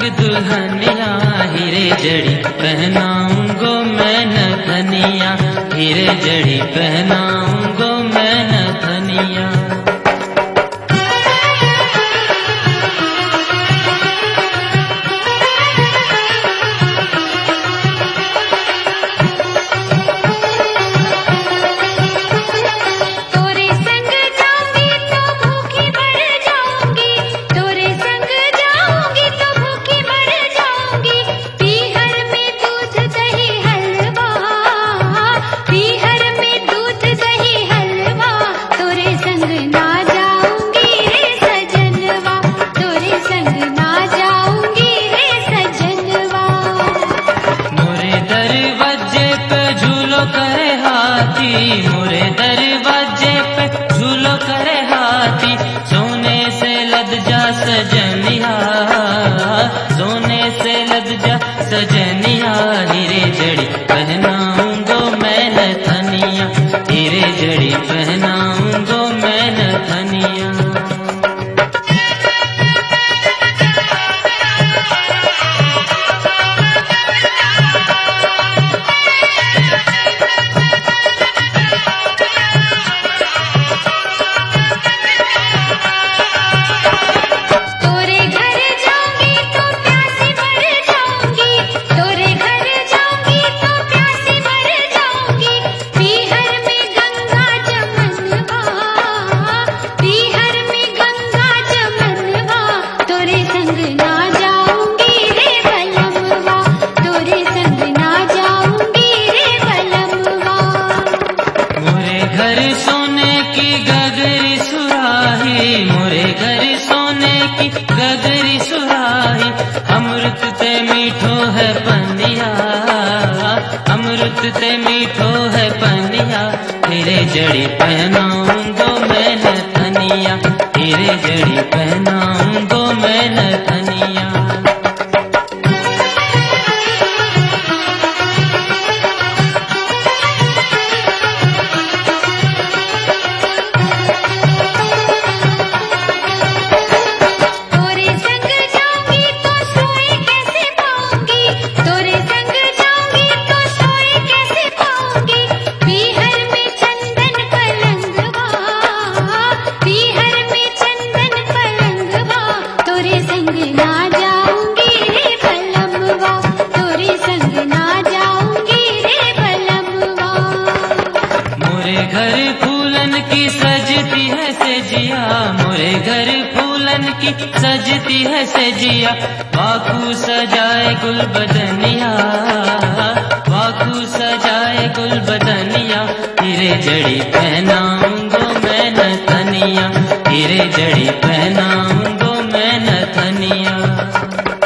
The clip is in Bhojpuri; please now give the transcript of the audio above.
दुल्हनिया, हीरे जड़ी पहनाऊंगो मैं नथनिया, हीरे जड़ी पहनाऊंगो मैं नथनिया। मोरे दरवाजे पे झूलो करे हाथी, सोने से लद जा सजनिया, सोने से लद जा सजनिया, हीरे जड़ी पहनाऊंगो मैं नथनिया, हीरे जड़ी पहनाऊंगो मैं नथनिया। मोरे घर सोने की गगरी सुराही, अमृत ते मीठो है पनिया, अमृत ते मीठो है पनिया, हीरे जड़ी पहनाऊंगो मैं नथनिया, हीरे जड़ी पहनाऊंगो मैं नथनिया। घर फूलन की सजती है सेजिया, मोरे घर फूलन की सजती है सेजिया, बाकू सजाए गुल बदनिया, बाकू सजाए गुल बदनिया, हीरे जड़ी पहनाऊंगो मैं नथनिया, हीरे जड़ी पहनाऊंगो मैं नथनिया।